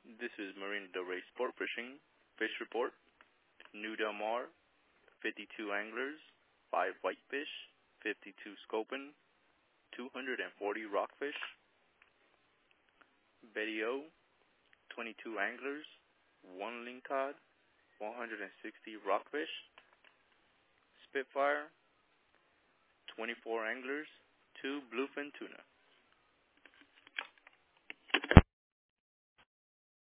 This is Marina Del Rey Sport Fishing Fish Report. New Del Mar, 52 anglers, 5 whitefish, 52 sculpin, 240 rockfish. Betty O, 22 anglers, 1 lingcod, 160 rockfish. Spitfire, 24 anglers, 2 bluefin tuna.